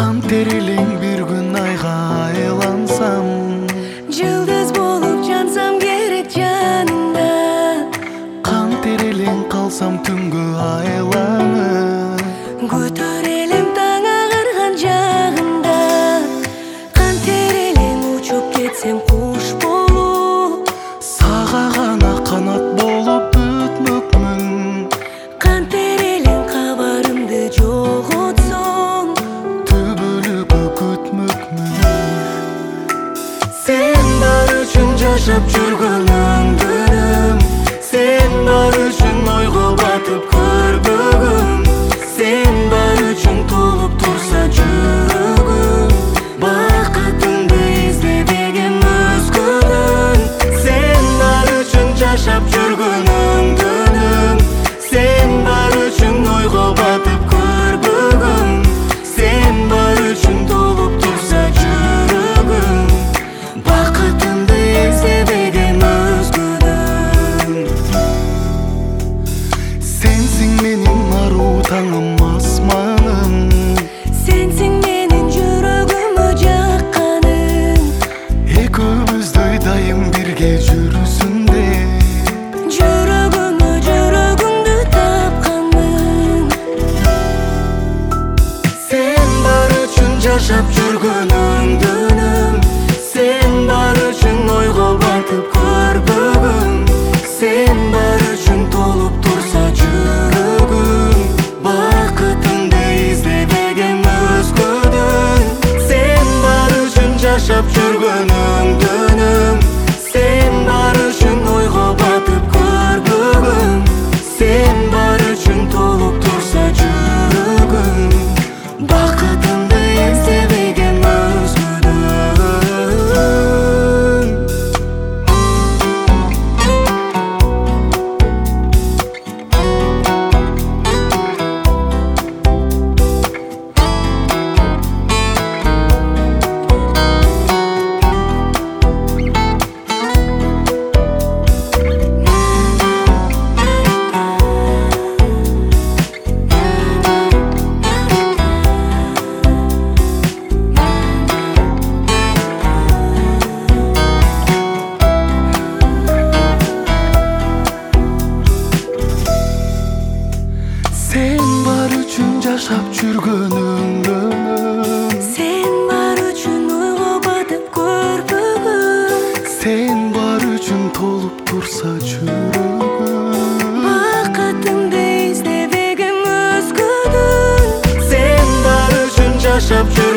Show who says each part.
Speaker 1: Кан терилең бир күн айга айлансам,
Speaker 2: Жылдыз болуп жансам керек жаныңда.
Speaker 1: Кан терилең калсам түнгө айланып,
Speaker 2: Көтөрелем таң агарган жагында. Кан терелең учуп кетсем куш болуп,
Speaker 1: сага гана канат болуп бүтмөкмүн.
Speaker 2: кан терелең кабарымды жоготсоң,
Speaker 1: Түбөлүккө күтмөкмүн.
Speaker 2: сен бар үчүн жашап жүргөнүм,
Speaker 1: Sen бар үчүн ойго батып көрбөгүм.
Speaker 2: сен бар үчүн толуп турса жүрөгүм.
Speaker 1: Бакытыңды издебегем өзгөдөн. Sen бар үчүн жашап жүргөнүм, Sen бар үчүн ойго батып көрбөгүм. Sen бар үчүн толуп турса жүрөгүм. Бакытымды издебегем өзгөдөн. Сенсиң менин аруу таңым асманым,
Speaker 2: Сенсиң менин жүрөгүмө жакканым,
Speaker 1: экөөбүздөй дайым бирге жүрсүн деп.
Speaker 2: жүрөгүмө жүрөгүңдү тапканмын.
Speaker 1: Sen бар үчүн жашап жүргөнүм, Sen бар үчүн ойго батып көрбөгүм. Sen бар үчүн толуп турса жүрөгүм. Бакытымды издебегем өзгөдөн. Sen бар үчүн жашап жүргөнүм, Sen бар үчүн ойго батып көрбөгүм. Sen бар үчүн толуп турса жүрөгүм. Бакытымды издебегем өзгөдөн. Sen бар үчүн жашап жүргөнүм,
Speaker 2: Сен бар үчүн ойго батып көрбөгүм.
Speaker 1: Sen бар үчүн толуп турса жүрөгүм.
Speaker 2: Бакытыңды издебегем өзгөдөн.
Speaker 1: Sen бар үчүн жашап